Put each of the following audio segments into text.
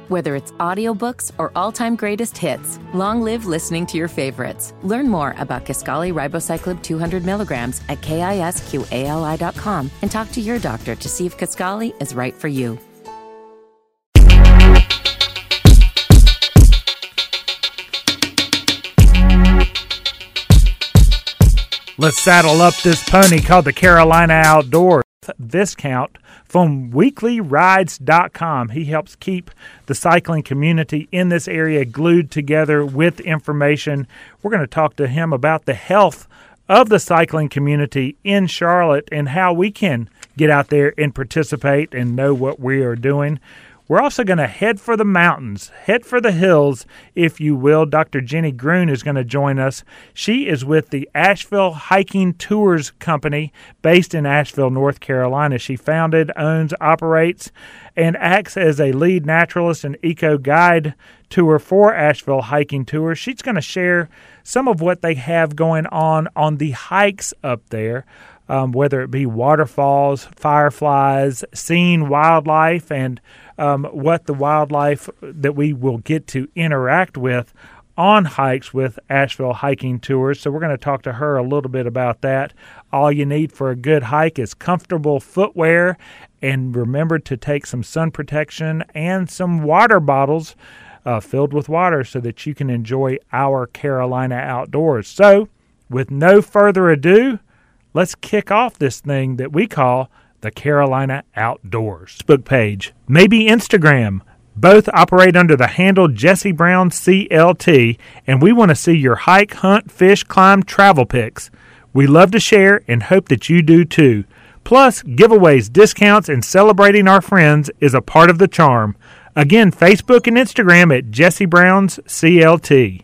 Whether it's audiobooks or all-time greatest hits, long live listening to your favorites. Learn more about Kisqali Ribociclib 200 milligrams at KISQALI.com and talk to your doctor to see if Kisqali is right for you. Let's saddle up this pony called the Carolina Outdoors. Viscount from weeklyrides.com. He helps keep the cycling community in this area glued together with information. We're going to talk to him about the health of the cycling community in Charlotte and how we can get out there and participate and know what we are doing. We're also going to head for the mountains, head for the hills, if you will. Dr. Jenny Gruen is going to join us. She is with the Asheville Hiking Tours Company based in Asheville, North Carolina. She founded, owns, operates, and acts as a lead naturalist and eco-guide tour for Asheville Hiking Tours. She's going to share some of what they have going on the hikes up there. Whether it be waterfalls, fireflies, seeing wildlife, and what the wildlife that we will get to interact with on hikes with Asheville Hiking Tours. So we're going to talk to her a little bit about that. All you need for a good hike is comfortable footwear, and remember to take some sun protection and some water bottles filled with water so that you can enjoy our Carolina outdoors. So with no further ado, let's kick off this thing that we call the Carolina Outdoors. Facebook page, maybe Instagram. Both operate under the handle Jesse Brown CLT, and we want to see your hike, hunt, fish, climb, travel pics. We love to share and hope that you do too. Plus, giveaways, discounts, and celebrating our friends is a part of the charm. Again, Facebook and Instagram at Jesse Brown's CLT.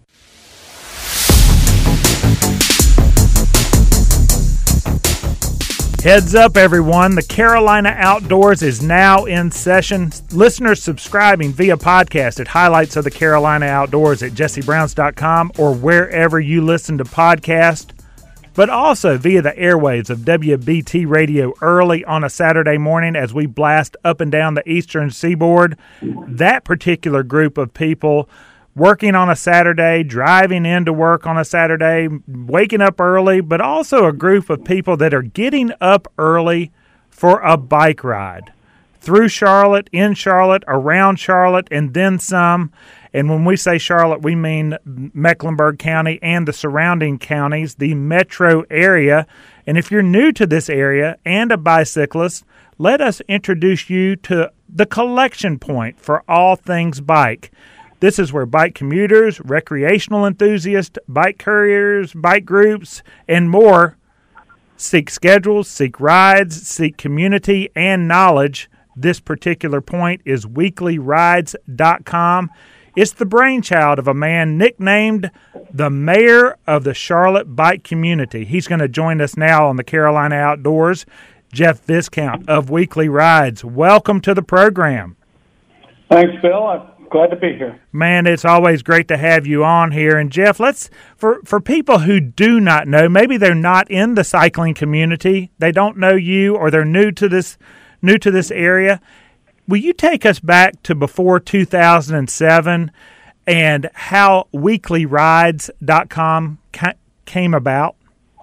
Heads up, everyone. The Carolina Outdoors is now in session. Listeners subscribing via podcast at Highlights of the Carolina Outdoors at jessebrowns.com or wherever you listen to podcasts, but also via the airwaves of WBT Radio early on a Saturday morning as we blast up and down the eastern seaboard. That particular group of people working on a Saturday, driving into work on a Saturday, waking up early, but also a group of people that are getting up early for a bike ride through Charlotte, in Charlotte, around Charlotte, and then some. And when we say Charlotte, we mean Mecklenburg County and the surrounding counties, the metro area. And if you're new to this area and a bicyclist, let us introduce you to the collection point for all things bike. This is where bike commuters, recreational enthusiasts, bike couriers, bike groups, and more seek schedules, seek rides, seek community and knowledge. This particular point is weeklyrides.com. It's the brainchild of a man nicknamed the mayor of the Charlotte bike community. He's going to join us now on the Carolina Outdoors. Jeff Viscount of Weekly Rides. Welcome to the program. Thanks, Bill. I'm glad to be here. Man, it's always great to have you on here. And Jeff, for people who do not know, maybe they're not in the cycling community, they don't know you, or they're new to this area. Will you take us back to before 2007 and how weeklyrides.com came about?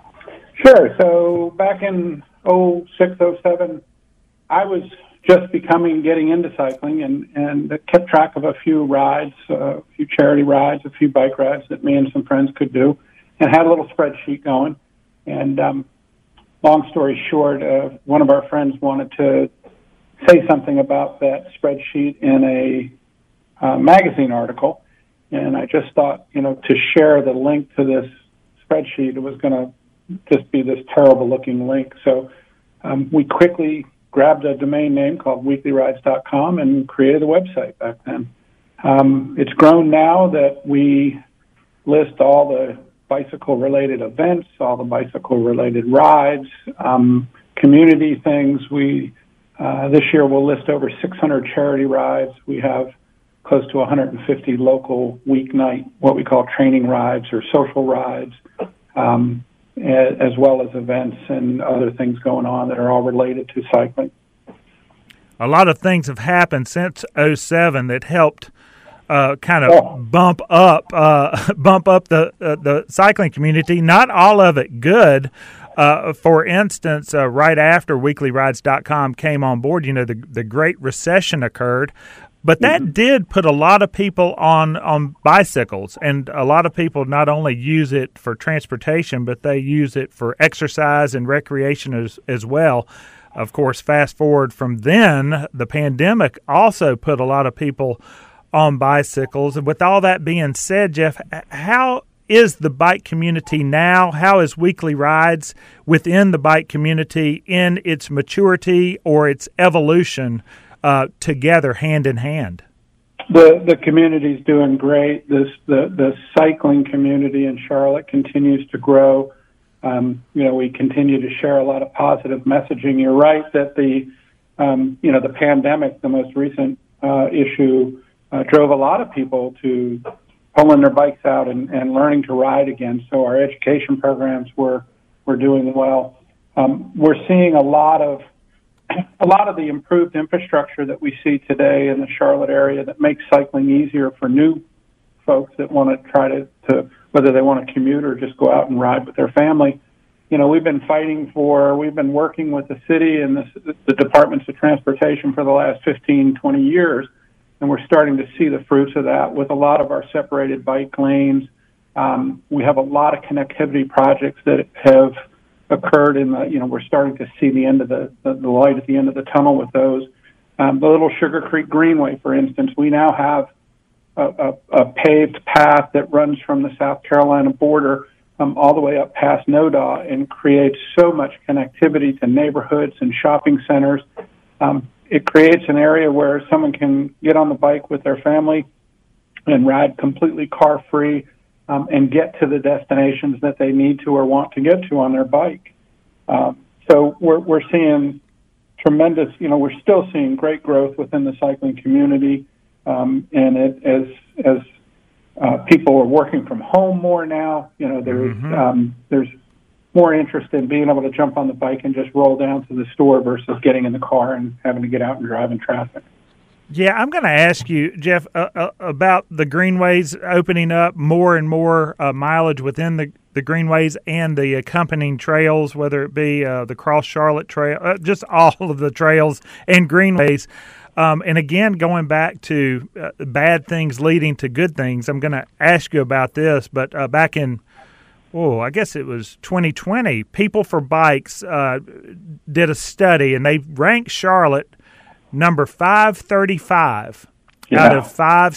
Sure. So back in 06, 07, I was just getting into cycling and kept track of a few rides, a few charity rides, a few bike rides that me and some friends could do, and had a little spreadsheet going. And long story short, one of our friends wanted to say something about that spreadsheet in a magazine article, and I just thought, to share the link to this spreadsheet, it was going to just be this terrible-looking link. So we quickly grabbed a domain name called weeklyrides.com and created a website back then. It's grown now that we list all the bicycle-related events, all the bicycle-related rides, community things. This year we'll list over 600 charity rides. We have close to 150 local weeknight, what we call training rides or social rides, as well as events and other things going on that are all related to cycling. a lot of things have happened since '07 that helped kind of bump up the cycling community. Not all of it good. For instance, right after weeklyrides.com came on board, the Great Recession occurred. But that did put a lot of people on bicycles, and a lot of people not only use it for transportation, but they use it for exercise and recreation as well. Of course, fast forward from then, the pandemic also put a lot of people on bicycles. And with all that being said, Jeff, how is the bike community now? How is Weekly Rides within the bike community in its maturity or its evolution together, hand in hand? The community's doing great. The cycling community in Charlotte continues to grow. We continue to share a lot of positive messaging. You're right that the pandemic, the most recent issue, drove a lot of people to pulling their bikes out and learning to ride again. So our education programs were doing well. We're seeing a lot of the improved infrastructure that we see today in the Charlotte area that makes cycling easier for new folks that want to try to whether they want to commute or just go out and ride with their family. We've been working with the city and the departments of transportation for the last 15, 20 years, and we're starting to see the fruits of that with a lot of our separated bike lanes. We have a lot of connectivity projects that have occurred we're starting to see the end of the light at the end of the tunnel with those. The Little Sugar Creek Greenway, for instance, we now have a paved path that runs from the South Carolina border all the way up past NODA and creates so much connectivity to neighborhoods and shopping centers. It creates an area where someone can get on the bike with their family and ride completely car-free and get to the destinations that they need to or want to get to on their bike. So we're seeing tremendous, we're still seeing great growth within the cycling community. And as people are working from home more now, there's more interest in being able to jump on the bike and just roll down to the store versus getting in the car and having to get out and drive in traffic. Yeah, I'm going to ask you, Jeff, about the greenways opening up more and more mileage within the greenways and the accompanying trails, whether it be the Cross Charlotte Trail, just all of the trails and greenways. And again, going back to bad things leading to good things, I'm going to ask you about this, but back in, I guess it was 2020, People for Bikes did a study, and they ranked Charlotte number 535 out of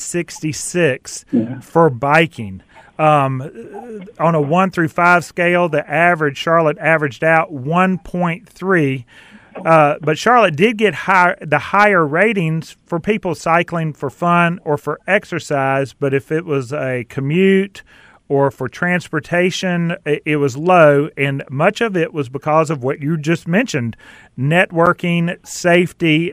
566 for biking. On a 1 through 5 scale, the Charlotte averaged out 1.3. But Charlotte did get the higher ratings for people cycling for fun or for exercise. But if it was a commute or for transportation, it was low. And much of it was because of what you just mentioned, networking, safety,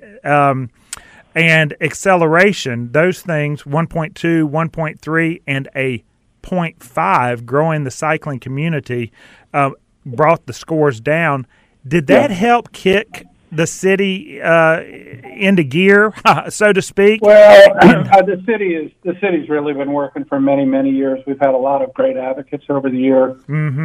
and acceleration. Those things, 1.2, 1.3, and a 0.5, growing the cycling community, brought the scores down. Did that help kick the city into gear, so to speak? Well, the city's really been working for many, many years. We've had a lot of great advocates over the years.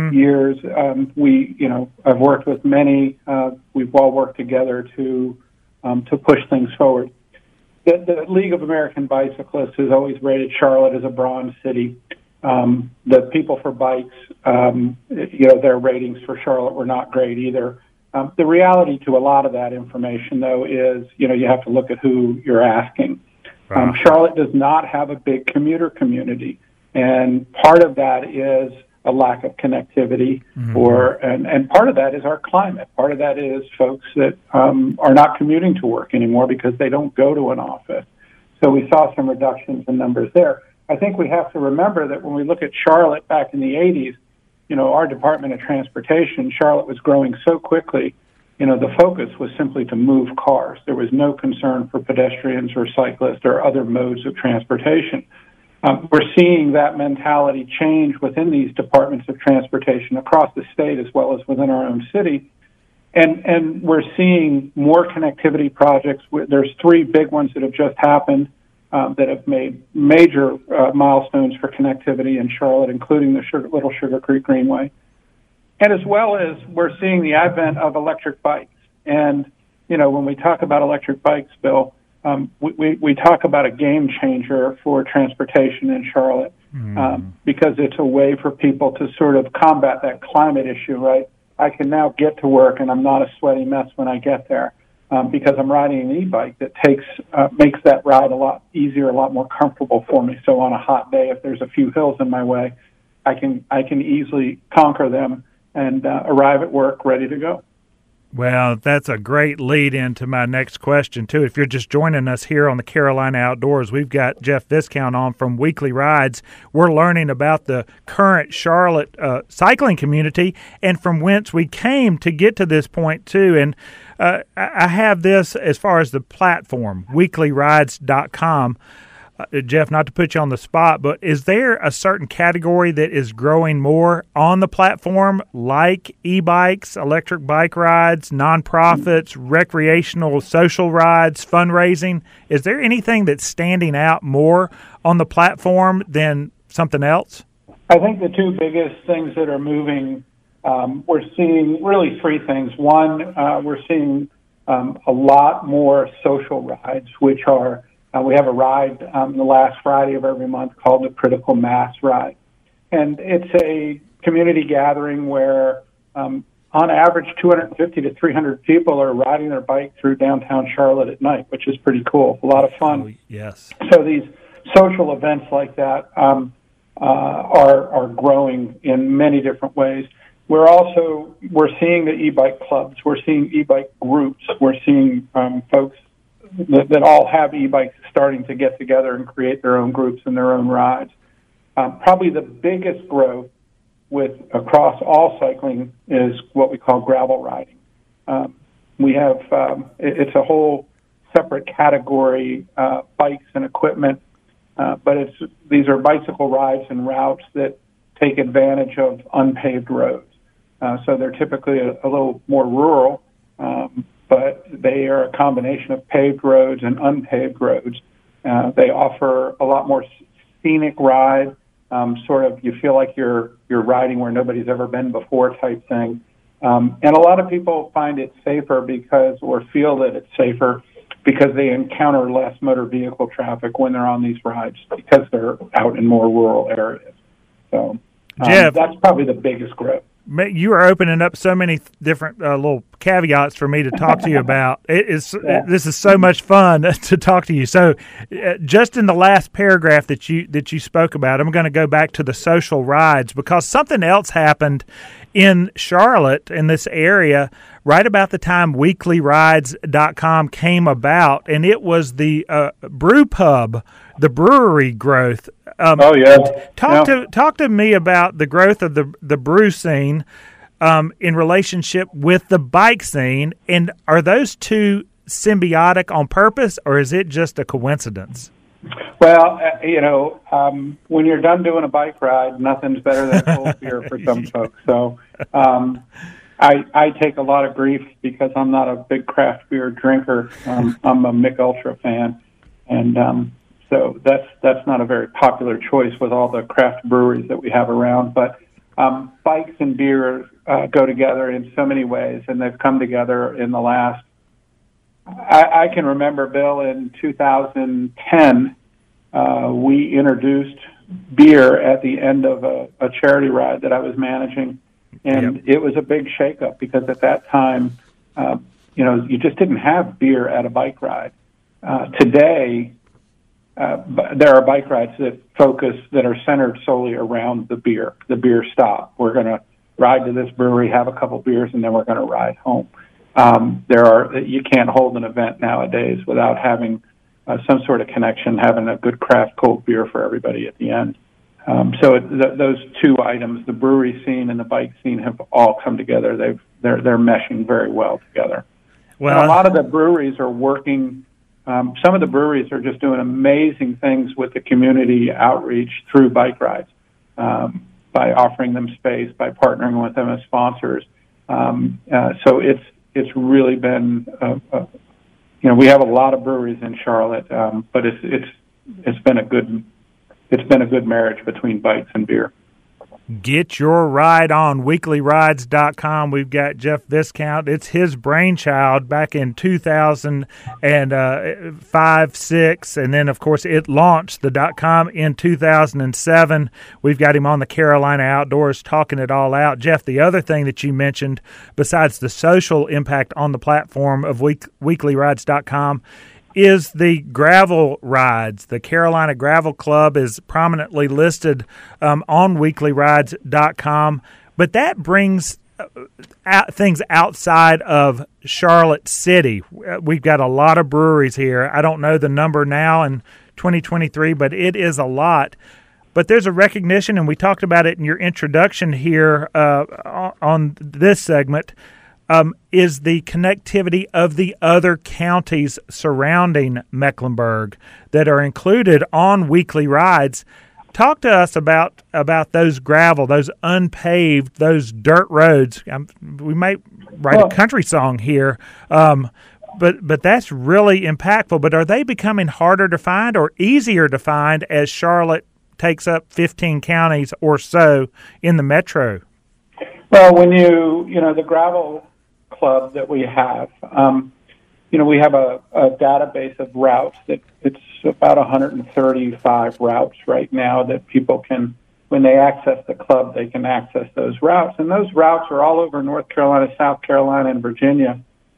I've worked with many. We've all worked together to push things forward. The League of American Bicyclists has always rated Charlotte as a bronze city. The People for Bikes, their ratings for Charlotte were not great either. The reality to a lot of that information, though, is, you have to look at who you're asking. Charlotte does not have a big commuter community, and part of that is a lack of connectivity, and part of that is our climate. Part of that is folks that are not commuting to work anymore because they don't go to an office. So we saw some reductions in numbers there. I think we have to remember that when we look at Charlotte back in the 80s, our Department of Transportation, Charlotte was growing so quickly, the focus was simply to move cars. There was no concern for pedestrians or cyclists or other modes of transportation. We're seeing that mentality change within these departments of transportation across the state as well as within our own city. And we're seeing more connectivity projects. There's 3 big ones that have just happened that have made major milestones for connectivity in Charlotte, including the Little Sugar Creek Greenway. And as well as we're seeing the advent of electric bikes. And, when we talk about electric bikes, Bill, we talk about a game changer for transportation in Charlotte because it's a way for people to sort of combat that climate issue, right? I can now get to work and I'm not a sweaty mess when I get there because I'm riding an e-bike that makes that ride a lot easier, a lot more comfortable for me. So on a hot day, if there's a few hills in my way, I can easily conquer them and arrive at work ready to go. Well, that's a great lead into my next question, too. If you're just joining us here on the Carolina Outdoors, we've got Jeff Viscount on from Weekly Rides. We're learning about the current Charlotte cycling community and from whence we came to get to this point, too. And I have this as far as the platform, weeklyrides.com. Jeff, not to put you on the spot, but is there a certain category that is growing more on the platform, like e-bikes, electric bike rides, nonprofits, recreational social rides, fundraising? Is there anything that's standing out more on the platform than something else? I think the 2 biggest things that are moving, we're seeing really 3 things. One, we're seeing a lot more social rides, which are we have a ride the last Friday of every month called the Critical Mass Ride. And it's a community gathering where, on average, 250 to 300 people are riding their bike through downtown Charlotte at night, which is pretty cool. A lot of fun. Oh, yes. So these social events like that are growing in many different ways. We're seeing the e-bike clubs. We're seeing e-bike groups. We're seeing folks that all have e-bikes starting to get together and create their own groups and their own rides. Probably the biggest growth across all cycling is what we call gravel riding. We have it's a whole separate category, bikes and equipment, but these are bicycle rides and routes that take advantage of unpaved roads. So they're typically a little more rural, but they are a combination of paved roads and unpaved roads. They offer a lot more scenic ride, sort of you feel like you're riding where nobody's ever been before type thing. And a lot of people find it safer or feel that it's safer because they encounter less motor vehicle traffic when they're on these rides because they're out in more rural areas. So Jeff, that's probably the biggest growth. You are opening up so many different little caveats for me to talk to you about. This is so much fun to talk to you. So, just in the last paragraph that you spoke about, I'm going to go back to the social rides because something else happened in Charlotte in this area right about the time weeklyrides.com came about, and it was the brew pub, the brewery growth. Talk to me about the growth of the brew scene in relationship with the bike scene, and are those 2 symbiotic on purpose, or is it just a coincidence? Well, when you're done doing a bike ride, nothing's better than cold beer for some folks. So I take a lot of grief because I'm not a big craft beer drinker. I'm a Mick Ultra fan, and so that's not a very popular choice with all the craft breweries that we have around. But bikes and beer go together in so many ways, and they've come together in the last. I can remember, Bill, in 2010, we introduced beer at the end of a charity ride that I was managing, and It was a big shakeup because at that time, you just didn't have beer at a bike ride. Today, there are bike rides that are centered solely around the beer stop. We're going to ride to this brewery, have a couple beers, and then we're going to ride home. You can't hold an event nowadays without having some sort of connection, having a good craft cold beer for everybody at the end. Those 2 items, the brewery scene and the bike scene, have all come together. They're meshing very well together. Well, and a lot of the breweries are working. Some of the breweries are just doing amazing things with the community outreach through bike rides, by offering them space, by partnering with them as sponsors. So it's really been, we have a lot of breweries in Charlotte, but it's been a good marriage between bikes and beer. Get your ride on weeklyrides.com. We've got Jeff Viscount. It's his brainchild back in 2005, 6, and then, of course, it launched the .com in 2007. We've got him on the Carolina Outdoors talking it all out. Jeff, the other thing that you mentioned, besides the social impact on the platform of weeklyrides.com, is the gravel rides. The Carolina Gravel Club is prominently listed on weeklyrides.com, but that brings things outside of Charlotte City. We've got a lot of breweries here. I don't know the number now in 2023, but it is a lot. But there's a recognition, and we talked about it in your introduction here on this segment, is the connectivity of the other counties surrounding Mecklenburg that are included on Weekly Rides. Talk to us about those gravel, those unpaved, those dirt roads. We might write a country song here, but that's really impactful. But are they becoming harder to find or easier to find as Charlotte takes up 15 counties or so in the metro? Well, when the gravel club that we have, we have a database of routes that it's about 135 routes right now that people can, when they access the club, they can access those routes. And those routes are all over North Carolina, South Carolina, and Virginia.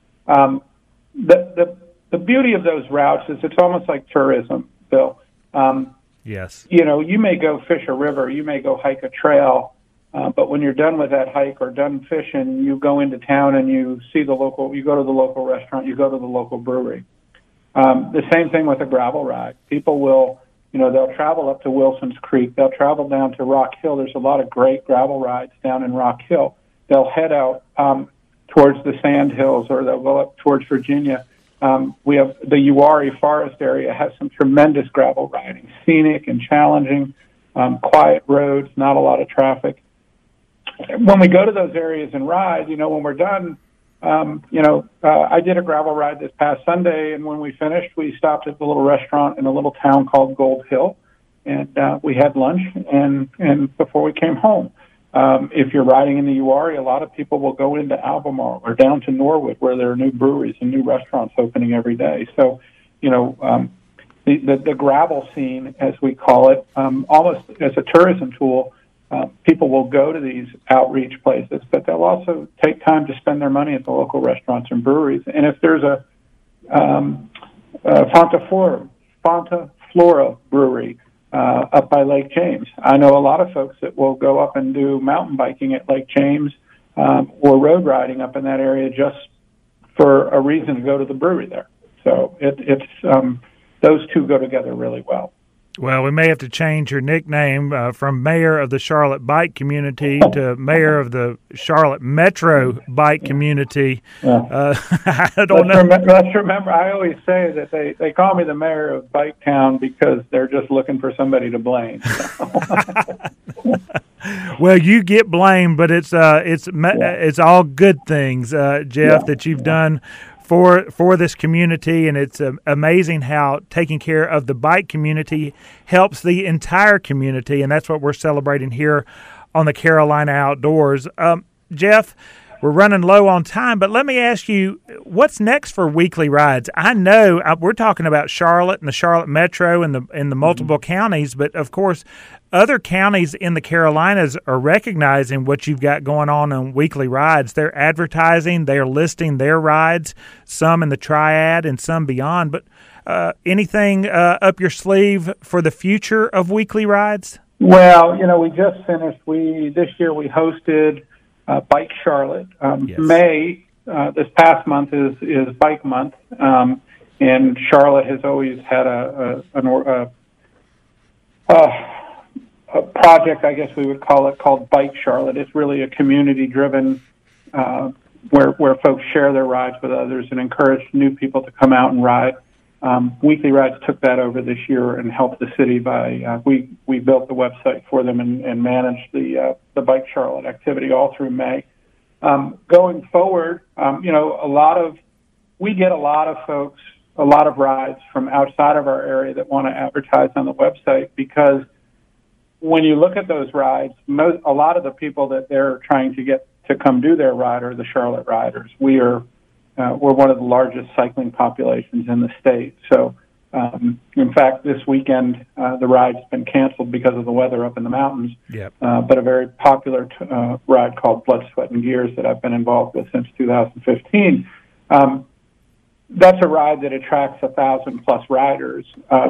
The beauty of those routes is it's almost like tourism, Bill. Yes. You may go fish a river, you may go hike a trail, but when you're done with that hike or done fishing, you go into town and you go to the local restaurant, you go to the local brewery. The same thing with a gravel ride. People will, they'll travel up to Wilson's Creek. They'll travel down to Rock Hill. There's a lot of great gravel rides down in Rock Hill. They'll head out towards the Sand Hills, or they'll go up towards Virginia. We have the Uwharrie Forest area has some tremendous gravel riding, scenic and challenging, quiet roads, not a lot of traffic. When we go to those areas and ride, when we're done, I did a gravel ride this past Sunday, and when we finished, we stopped at the little restaurant in a little town called Gold Hill, and we had lunch and before we came home. If you're riding in the Uwharrie, a lot of people will go into Albemarle or down to Norwood, where there are new breweries and new restaurants opening every day. So, the gravel scene, as we call it, almost as a tourism tool, people will go to these outreach places, but they'll also take time to spend their money at the local restaurants and breweries. And if there's a Fonta Flora brewery up by Lake James, I know a lot of folks that will go up and do mountain biking at Lake James or road riding up in that area just for a reason to go to the brewery there. So it's those two go together really well. Well, we may have to change your nickname from Mayor of the Charlotte Bike Community to Mayor of the Charlotte Metro Bike Community. Yeah. I don't know. Let's remember, I always say that they call me the Mayor of Bike Town because they're just looking for somebody to blame. Well, you get blamed, but it's all good things, Jeff, that you've done for this community, and it's amazing how taking care of the bike community helps the entire community, and that's what we're celebrating here on the Carolina Outdoors. Jeff, we're running low on time, but let me ask you, what's next for Weekly Rides? I know we're talking about Charlotte and the Charlotte Metro and the multiple counties, but of course, other counties in the Carolinas are recognizing what you've got going on Weekly Rides. They're advertising, they're listing their rides, some in the Triad and some beyond. But anything up your sleeve for the future of Weekly Rides? Well, we just finished. This year we hosted Bike Charlotte. Yes. May, this past month is Bike Month, and Charlotte has always had a project, I guess we would call it, called Bike Charlotte. It's really a community-driven where folks share their rides with others and encourage new people to come out and ride. Weekly Rides took that over this year and helped the city by we built the website for them and managed the Bike Charlotte activity all through May. Going forward, we get a lot of folks, a lot of rides from outside of our area that want to advertise on the website, because when you look at those rides, a lot of the people that they're trying to get to come do their ride are the Charlotte riders. We're one of the largest cycling populations in the state. So, in fact, this weekend, the ride's been canceled because of the weather up in the mountains. Yep. But a very popular ride called Blood, Sweat, and Gears that I've been involved with since 2015. That's a ride that attracts 1,000+ riders.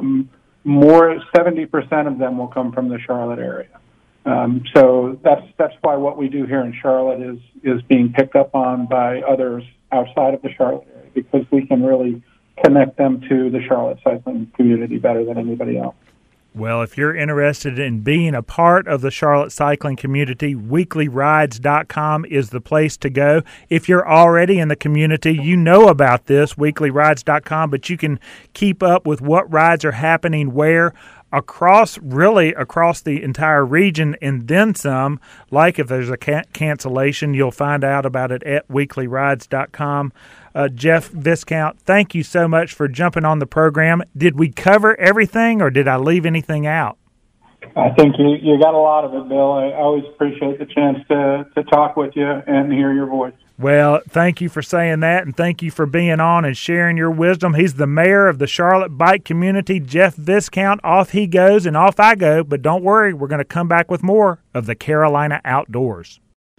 70% of them will come from the Charlotte area. So that's why what we do here in Charlotte is being picked up on by others outside of the Charlotte area, because we can really connect them to the Charlotte cycling community better than anybody else. Well, if you're interested in being a part of the Charlotte cycling community, weeklyrides.com is the place to go. If you're already in the community, you know about this, weeklyrides.com, but you can keep up with what rides are happening where across the entire region, and then some. Like if there's a cancellation, you'll find out about it at weeklyrides.com. Jeff Viscount, thank you so much for jumping on the program. Did we cover everything, or did I leave anything out? I think you got a lot of it, Bill. I always appreciate the chance to talk with you and hear your voice. Well, thank you for saying that, and thank you for being on and sharing your wisdom. He's the mayor of the Charlotte bike community, Jeff Viscount. Off he goes, and off I go. But don't worry, we're going to come back with more of the Carolina Outdoors.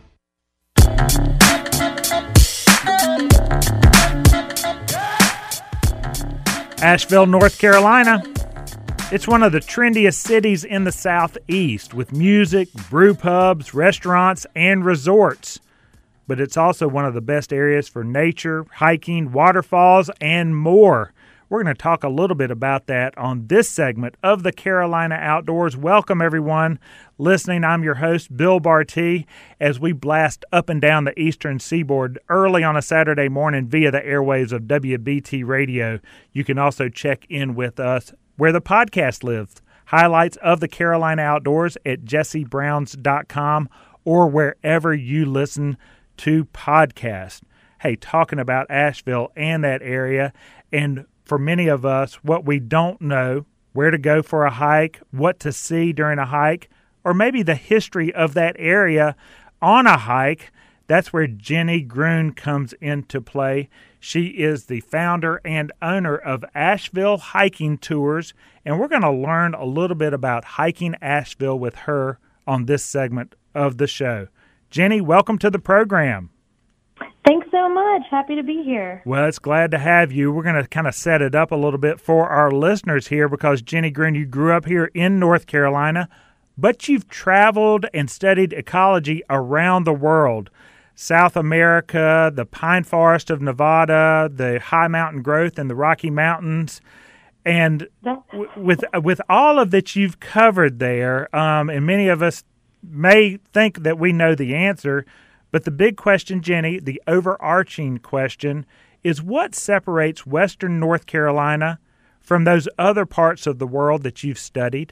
Asheville, North Carolina. It's one of the trendiest cities in the Southeast, with music, brew pubs, restaurants, and resorts. But it's also one of the best areas for nature, hiking, waterfalls, and more. We're going to talk a little bit about that on this segment of the Carolina Outdoors. Welcome, everyone listening. I'm your host, Bill Bartee, as we blast up and down the eastern seaboard early on a Saturday morning via the airwaves of WBT Radio. You can also check in with us where the podcast lives. Highlights of the Carolina Outdoors at jessebrowns.com or wherever you listen to podcasts. Hey, talking about Asheville and that area, and for many of us, what we don't know, where to go for a hike, what to see during a hike, or maybe the history of that area on a hike, that's where Jenny Gruen comes into play. She is the founder and owner of Asheville Hiking Tours, and we're going to learn a little bit about hiking Asheville with her on this segment of the show. Jenny, welcome to the program. Thanks so much. Happy to be here. Well, it's glad to have you. We're going to kind of set it up a little bit for our listeners here, because Jenny Gruen, you grew up here in North Carolina, but you've traveled and studied ecology around the world. South America, the pine forest of Nevada, the high mountain growth in the Rocky Mountains. And with all of that you've covered there, and many of us may think that we know the answer, but the big question, Jenny, the overarching question, is what separates Western North Carolina from those other parts of the world that you've studied?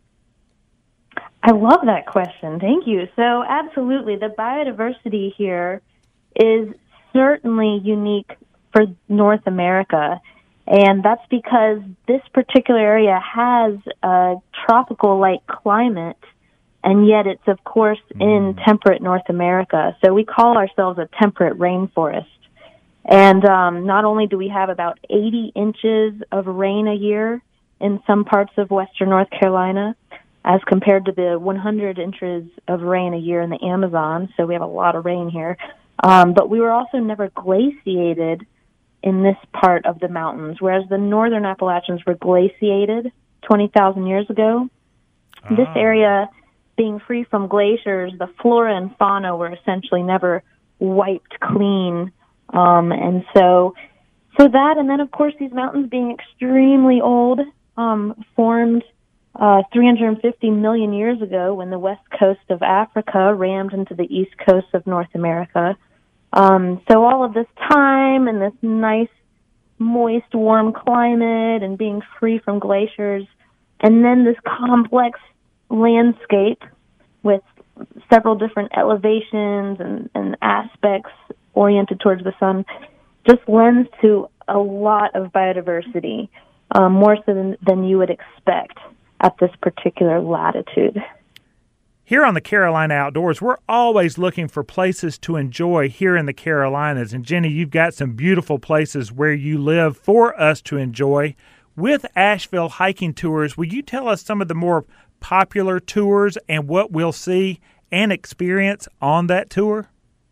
I love that question. Thank you. So absolutely, the biodiversity here is certainly unique for North America, and that's because this particular area has a tropical-like climate, and yet it's, of course, in temperate North America. So we call ourselves a temperate rainforest. And not only do we have about 80 inches of rain a year in some parts of western North Carolina, as compared to the 100 inches of rain a year in the Amazon, so we have a lot of rain here. But we were also never glaciated in this part of the mountains, whereas the northern Appalachians were glaciated 20,000 years ago. This area, being free from glaciers, the flora and fauna were essentially never wiped clean. And so that, and then, of course, these mountains being extremely old, formed 350 million years ago when the west coast of Africa rammed into the east coast of North America. So all of this time and this nice, moist, warm climate and being free from glaciers, and then this complex landscape with several different elevations and aspects oriented towards the sun just lends to a lot of biodiversity, more so than you would expect at this particular latitude. Here on the Carolina Outdoors, we're always looking for places to enjoy here in the Carolinas. And Jenny, you've got some beautiful places where you live for us to enjoy. With Asheville Hiking Tours, will you tell us some of the more popular tours and what we'll see and experience on that tour?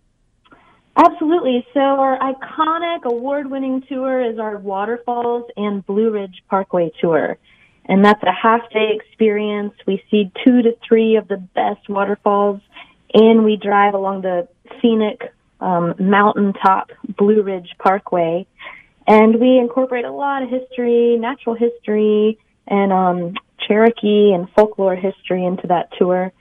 Absolutely. So our iconic award-winning tour is our Waterfalls and Blue Ridge Parkway tour. And that's a half-day experience. We see 2 to 3 of the best waterfalls, and we drive along the scenic mountaintop Blue Ridge Parkway. And we incorporate a lot of history, natural history, and Cherokee and folklore history into that tour.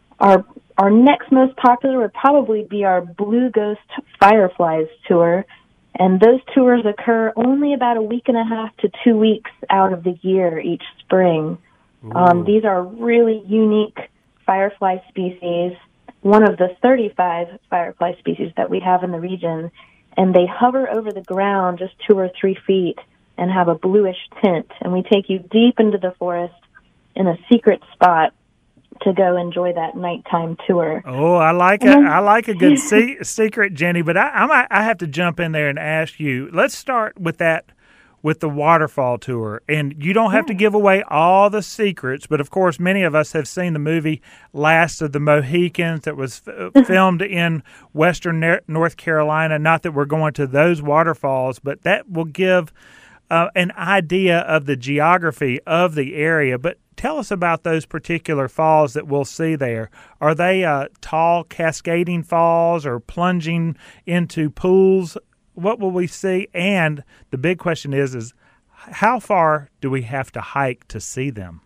Our next most popular would probably be our Blue Ghost Fireflies tour. And those tours occur only about a week and a half to 2 weeks out of the year each spring. These are really unique firefly species, one of the 35 firefly species that we have in the region. And they hover over the ground just 2 or 3 feet and have a bluish tint. And we take you deep into the forest in a secret spot to go enjoy that nighttime tour. Oh, I like a good secret, Jenny. But I have to jump in there and ask you. Let's start with the waterfall tour, and you don't have to give away all the secrets. But of course, many of us have seen the movie Last of the Mohicans that was filmed in Western North Carolina. Not that we're going to those waterfalls, but that will give an idea of the geography of the area. But tell us about those particular falls that we'll see there. Are they tall cascading falls or plunging into pools? What will we see? And the big question is how far do we have to hike to see them?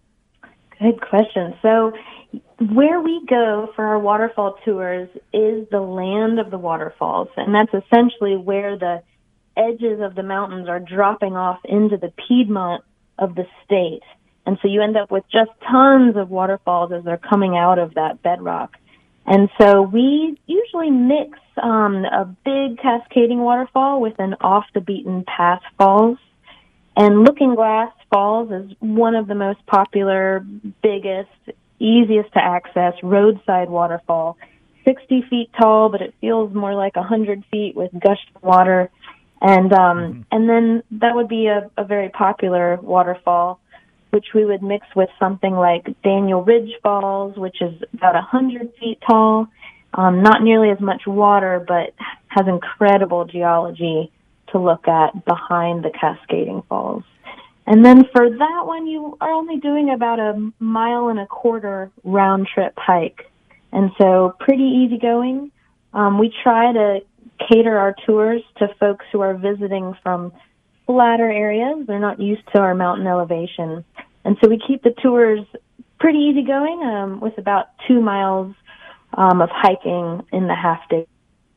Good question. So where we go for our waterfall tours is the land of the waterfalls, and that's essentially where the edges of the mountains are dropping off into the Piedmont of the state. And so you end up with just tons of waterfalls as they're coming out of that bedrock. And so we usually mix a big cascading waterfall with an off-the-beaten-path falls. And Looking Glass Falls is one of the most popular, biggest, easiest to access roadside waterfall. 60 feet tall, but it feels more like 100 feet with gushing water. And then that would be a very popular waterfall, which we would mix with something like Daniel Ridge Falls, which is about 100 feet tall, not nearly as much water, but has incredible geology to look at behind the cascading falls. And then for that one, you are only doing about 1.25 mile round-trip hike. And so pretty easy going. We try to cater our tours to folks who are visiting from flatter areas. They're not used to our mountain elevation. And so we keep the tours pretty easygoing with about 2 miles of hiking in the half day.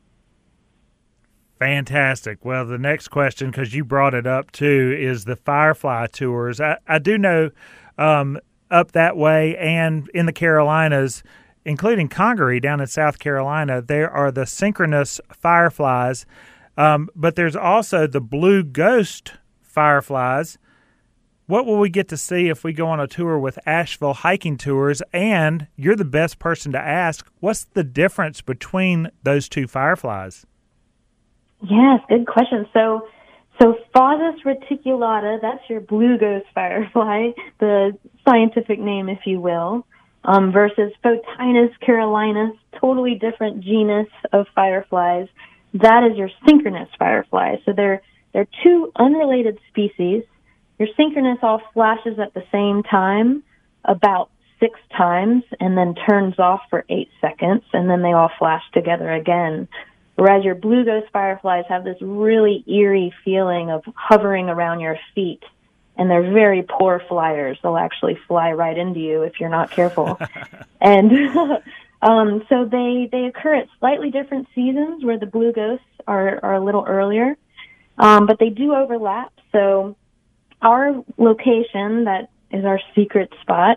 Fantastic. Well, the next question, because you brought it up too, is the Firefly tours. I do know up that way and in the Carolinas, including Congaree down in South Carolina, there are the synchronous fireflies, but there's also the Blue Ghost Fireflies. What will we get to see if we go on a tour with Asheville Hiking Tours? And you're the best person to ask, what's the difference between those two fireflies? Yes, good question. So Phasas reticulata, that's your blue ghost firefly, the scientific name, if you will, versus Photinus carolinus, totally different genus of fireflies. That is your synchronous firefly. So they're two unrelated species. Your synchronous all flashes at the same time about 6 times and then turns off for 8 seconds, and then they all flash together again. Whereas your blue ghost fireflies have this really eerie feeling of hovering around your feet, and they're very poor flyers. They'll actually fly right into you if you're not careful. And so they occur at slightly different seasons where the blue ghosts are a little earlier, but they do overlap. So our location, that is our secret spot,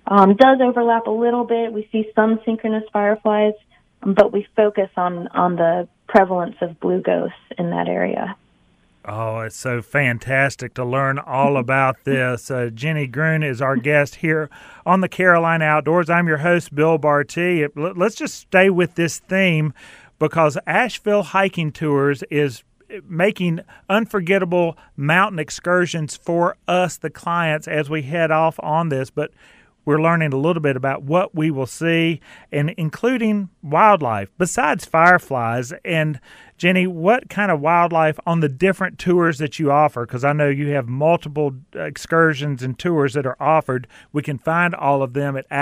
Does overlap a little bit. We see some synchronous fireflies, but we focus on the prevalence of blue ghosts in that area. Oh, it's so fantastic to learn all about this. Jenny Gruen is our guest here on the Carolina Outdoors. I'm your host, Bill Barty. Let's just stay with this theme because Asheville Hiking Tours is making unforgettable mountain excursions for us, the clients, as we head off on this. But we're learning a little bit about what we will see, and including wildlife besides fireflies. And Jenny, what kind of wildlife on the different tours that you offer? Because I know you have multiple excursions and tours that are offered. We can find all of them at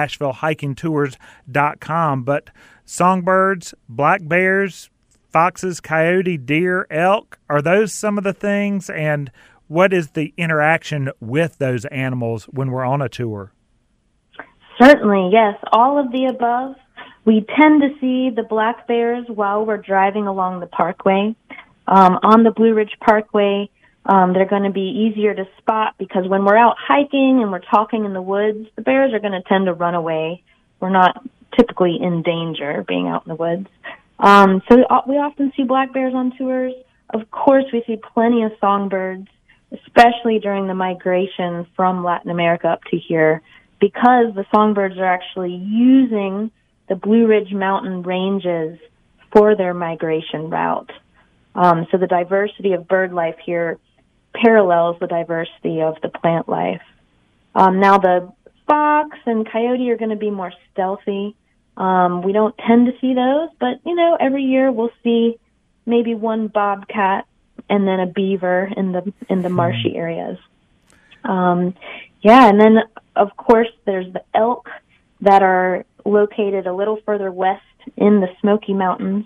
AshevilleHikingTours.com. But songbirds, black bears, foxes, coyote, deer, elk, are those some of the things? And what is the interaction with those animals when we're on a tour? Certainly, yes. All of the above. We tend to see the black bears while we're driving along the parkway. On the Blue Ridge Parkway, they're going to be easier to spot because when we're out hiking and we're talking in the woods, the bears are going to tend to run away. We're not typically in danger being out in the woods. So we often see black bears on tours. Of course, we see plenty of songbirds, especially during the migration from Latin America up to here, because the songbirds are actually using the Blue Ridge mountain ranges for their migration route. So the diversity of bird life here parallels the diversity of the plant life. Now the fox and coyote are going to be more stealthy. We don't tend to see those, but, every year we'll see maybe one bobcat and then a beaver in the marshy areas. And then, of course, there's the elk that are located a little further west in the Smoky Mountains.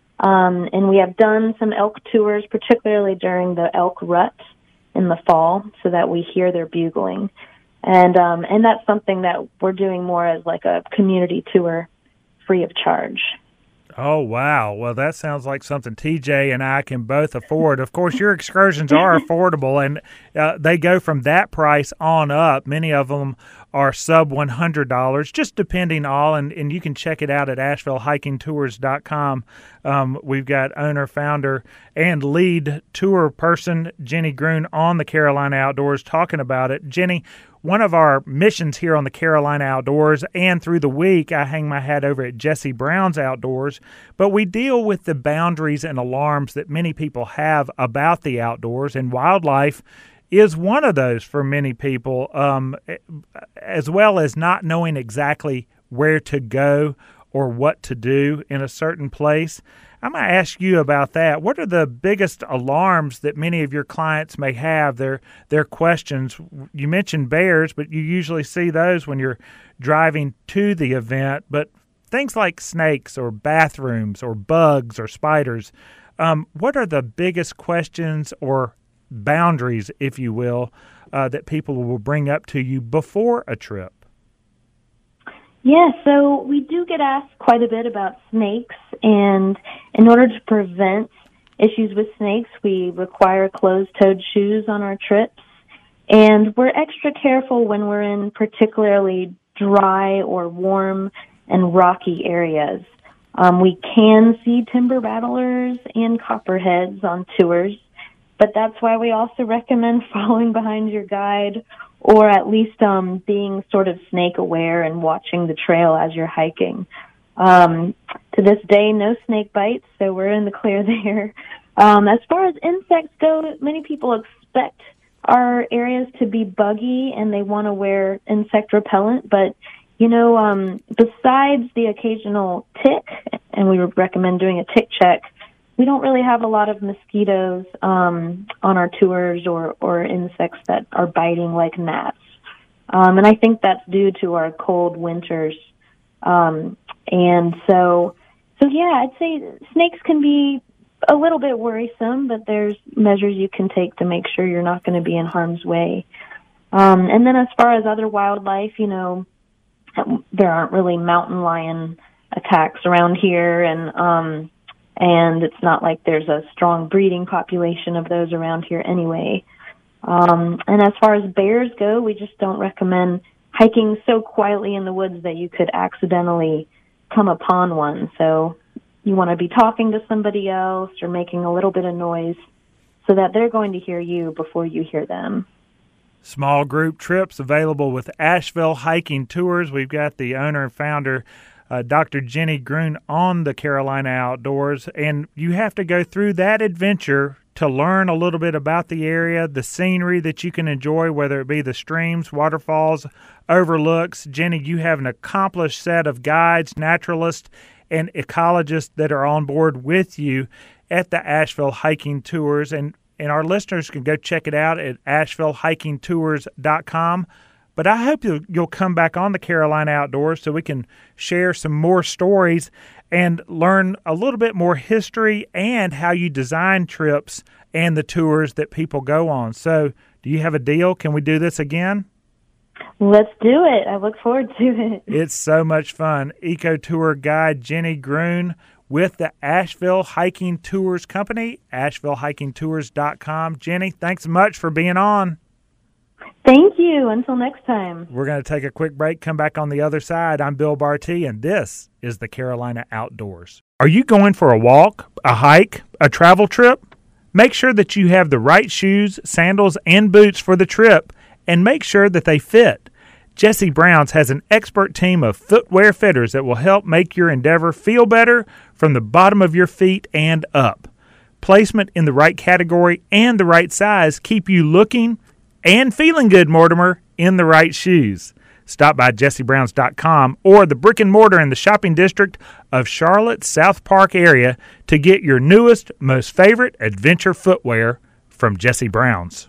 And we have done some elk tours, particularly during the elk rut in the fall, so that we hear their bugling. And that's something that we're doing more as like a community tour free of charge. Oh, wow. Well, that sounds like something TJ and I can both afford. Of course, your excursions are affordable, and they go from that price on up. Many of them are sub $100, just depending on, and you can check it out at AshevilleHikingTours.com. We've got owner, founder, and lead tour person Jenny Gruen on the Carolina Outdoors talking about it. Jenny, one of our missions here on the Carolina Outdoors, and through the week, I hang my hat over at Jesse Brown's Outdoors, but we deal with the boundaries and alarms that many people have about the outdoors, and wildlife is one of those for many people, as well as not knowing exactly where to go or what to do in a certain place. I'm going to ask you about that. What are the biggest alarms that many of your clients may have, their questions? You mentioned bears, but you usually see those when you're driving to the event. But things like snakes or bathrooms or bugs or spiders, what are the biggest questions or boundaries, if you will, that people will bring up to you before a trip? Yeah, so we do get asked quite a bit about snakes, and in order to prevent issues with snakes, we require closed-toed shoes on our trips, and we're extra careful when we're in particularly dry or warm and rocky areas. We can see timber rattlers and copperheads on tours, but that's why we also recommend following behind your guide, or at least being sort of snake aware and watching the trail as you're hiking. To this day, no snake bites, so we're in the clear there. As far as insects go, many people expect our areas to be buggy and they want to wear insect repellent, but besides the occasional tick, and we would recommend doing a tick check, we don't really have a lot of mosquitoes on our tours or insects that are biting like gnats. And I think that's due to our cold winters. And so I'd say snakes can be a little bit worrisome, but there's measures you can take to make sure you're not going to be in harm's way. And then as far as other wildlife, there aren't really mountain lion attacks around here, and it's not like there's a strong breeding population of those around here anyway. And as far as bears go, we just don't recommend hiking so quietly in the woods that you could accidentally come upon one. So you want to be talking to somebody else or making a little bit of noise so that they're going to hear you before you hear them. Small group trips available with Asheville Hiking Tours. We've got the owner and founder, Dr. Jenny Gruen, on the Carolina Outdoors, and you have to go through that adventure to learn a little bit about the area, the scenery that you can enjoy, whether it be the streams, waterfalls, overlooks. Jenny, you have an accomplished set of guides, naturalists, and ecologists that are on board with you at the Asheville Hiking Tours, and our listeners can go check it out at AshevilleHikingTours.com. But I hope you'll come back on the Carolina Outdoors so we can share some more stories and learn a little bit more history and how you design trips and the tours that people go on. So do you have a deal? Can we do this again? Let's do it. I look forward to it. It's so much fun. Eco Tour guide Jenny Gruen with the Asheville Hiking Tours Company, AshevilleHikingTours.com. Jenny, thanks so much for being on. Thank you. Until next time. We're going to take a quick break, come back on the other side. I'm Bill Barty, and this is the Carolina Outdoors. Are you going for a walk, a hike, a travel trip? Make sure that you have the right shoes, sandals, and boots for the trip, and make sure that they fit. Jesse Brown's has an expert team of footwear fitters that will help make your endeavor feel better from the bottom of your feet and up. Placement in the right category and the right size keep you looking and feeling good, Mortimer, in the right shoes. Stop by jessebrowns.com or the brick and mortar in the shopping district of Charlotte's South Park area to get your newest, most favorite adventure footwear from Jesse Brown's.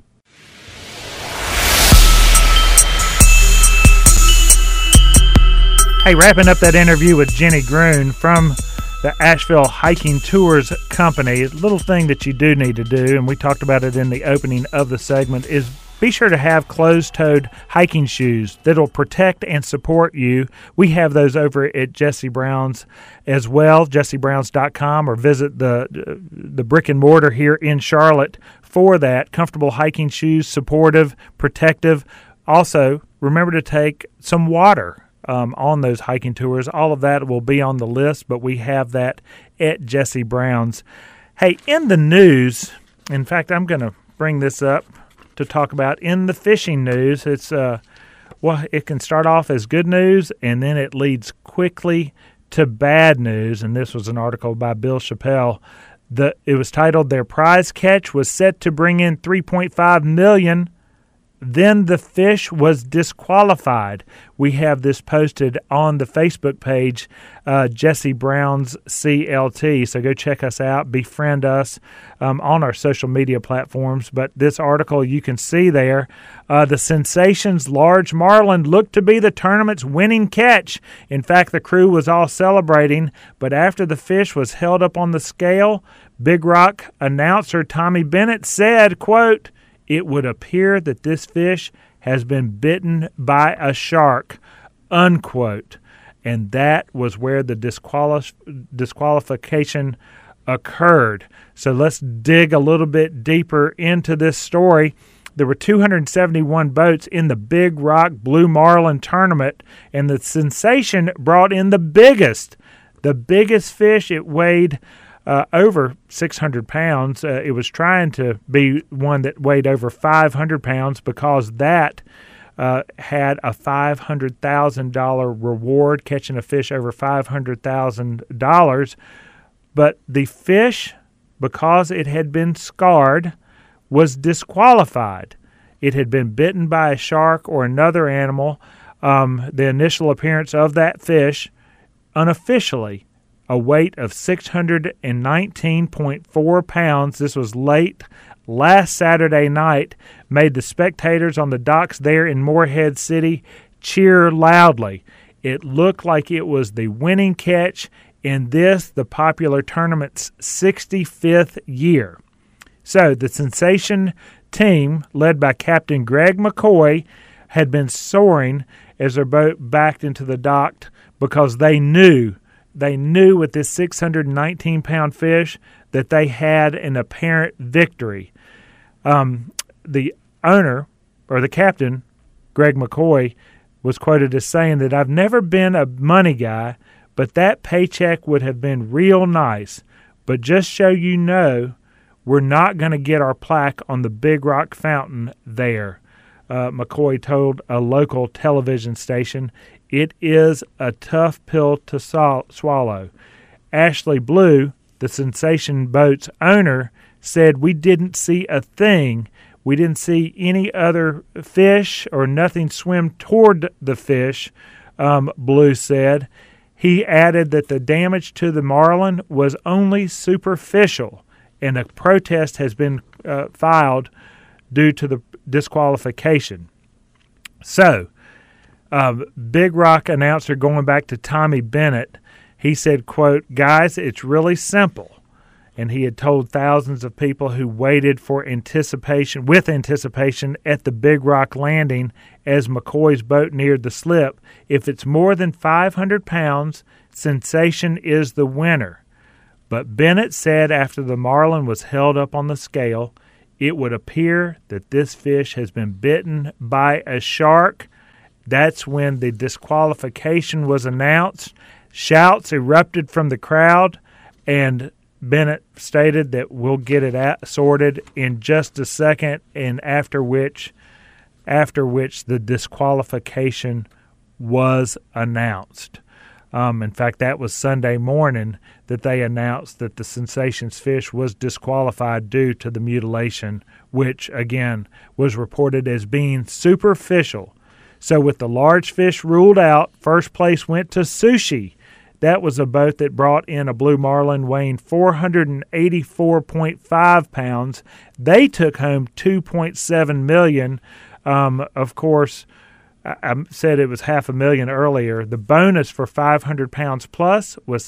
Hey, wrapping up that interview with Jenny Gruen from the Asheville Hiking Tours Company, a little thing that you do need to do, and we talked about it in the opening of the segment, is be sure to have closed-toed hiking shoes that'll protect and support you. We have those over at Jesse Brown's as well, jessebrowns.com, or visit the brick and mortar here in Charlotte for that. Comfortable hiking shoes, supportive, protective. Also, remember to take some water on those hiking tours. All of that will be on the list, but we have that at Jesse Brown's. Hey, in the news, in fact, I'm going to bring this up to talk about in the fishing news. It's it can start off as good news, and then it leads quickly to bad news. And this was an article by Bill Chappell. It was titled, "Their prize catch was set to bring in $3.5 million. Then the fish was disqualified." We have this posted on the Facebook page, Jesse Brown's CLT. So go check us out, befriend us on our social media platforms. But this article, you can see there, the Sensations large marlin looked to be the tournament's winning catch. In fact, the crew was all celebrating. But after the fish was held up on the scale, Big Rock announcer Tommy Bennett said, quote, "It would appear that this fish has been bitten by a shark," unquote. And that was where the disqualification occurred. So let's dig a little bit deeper into this story. There were 271 boats in the Big Rock Blue Marlin tournament, and the Sensation brought in the biggest fish. It weighed over 600 pounds. It was trying to be one that weighed over 500 pounds because that had a $500,000 reward, catching a fish over $500,000. But the fish, because it had been scarred, was disqualified. It had been bitten by a shark or another animal. The initial appearance of that fish, unofficially, a weight of 619.4 pounds. This was late last Saturday night, made the spectators on the docks there in Morehead City cheer loudly. It looked like it was the winning catch in this, the popular tournament's 65th year. So the Sensation team, led by Captain Greg McCoy, had been soaring as their boat backed into the dock because they knew with this 619-pound fish that they had an apparent victory. The owner, or the captain, Greg McCoy, was quoted as saying that I've never been a money guy, but that paycheck would have been real nice. But just so you know, we're not going to get our plaque on the Big Rock Fountain there, McCoy told a local television station. It is a tough pill to swallow. Ashley Blue, the Sensation Boats owner, said, "We didn't see a thing. We didn't see any other fish or nothing swim toward the fish," Blue said. He added that the damage to the marlin was only superficial, and a protest has been filed due to the disqualification. So, Big Rock announcer, going back to Tommy Bennett, he said, quote, "Guys, it's really simple." And he had told thousands of people who waited with anticipation at the Big Rock landing as McCoy's boat neared the slip, if it's more than 500 pounds, Sensation is the winner. But Bennett said after the marlin was held up on the scale, it would appear that this fish has been bitten by a shark. That's when the disqualification was announced. Shouts erupted from the crowd, and Bennett stated that we'll get it sorted in just a second, and after which the disqualification was announced. In fact, that was Sunday morning that they announced that the Sensations fish was disqualified due to the mutilation, which, again, was reported as being superficial. So with the large fish ruled out, first place went to Sushi. That was a boat that brought in a blue marlin weighing 484.5 pounds. They took home $2.7 million. Of course, I said it was $500,000 earlier. The bonus for 500 pounds plus was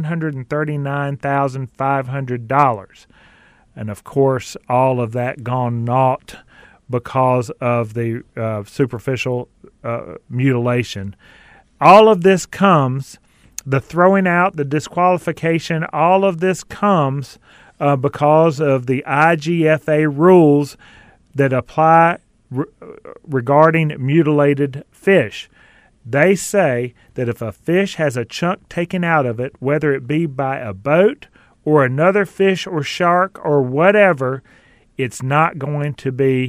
$739,500. And, of course, all of that gone naught because of the superficial mutilation. All of this comes, the throwing out, the disqualification, all of this comes because of the IGFA rules that apply regarding mutilated fish. They say that if a fish has a chunk taken out of it, whether it be by a boat or another fish or shark or whatever, it's not going to be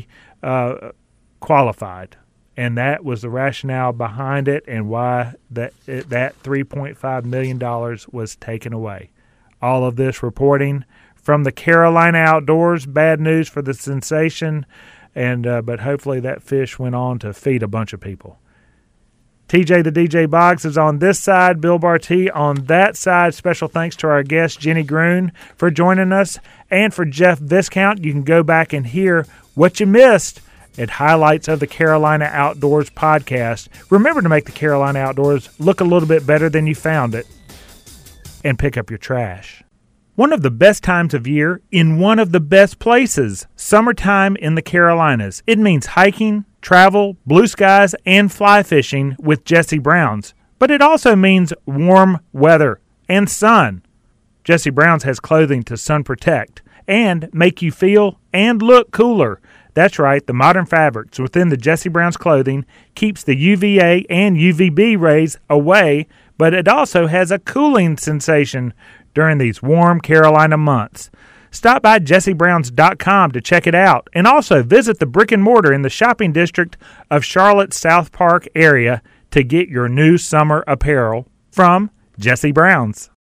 qualified. And that was the rationale behind it and why that $3.5 million was taken away. All of this reporting from the Carolina Outdoors. Bad news for the Sensation, but hopefully that fish went on to feed a bunch of people. TJ the DJ Boggs is on this side, Bill Barty on that side. Special thanks to our guest, Jenny Gruen, for joining us. And for Jeff Viscount, you can go back and hear what you missed at Highlights of the Carolina Outdoors podcast. Remember to make the Carolina Outdoors look a little bit better than you found it. And pick up your trash. One of the best times of year in one of the best places, summertime in the Carolinas. It means hiking, travel, blue skies, and fly fishing with Jesse Brown's. But it also means warm weather and sun. Jesse Brown's has clothing to sun protect and make you feel and look cooler. That's right, the modern fabrics within the Jesse Brown's clothing keeps the UVA and UVB rays away, but it also has a cooling sensation during these warm Carolina months. Stop by jessebrowns.com to check it out, and also visit the brick and mortar in the shopping district of Charlotte's South Park area to get your new summer apparel from Jesse Brown's.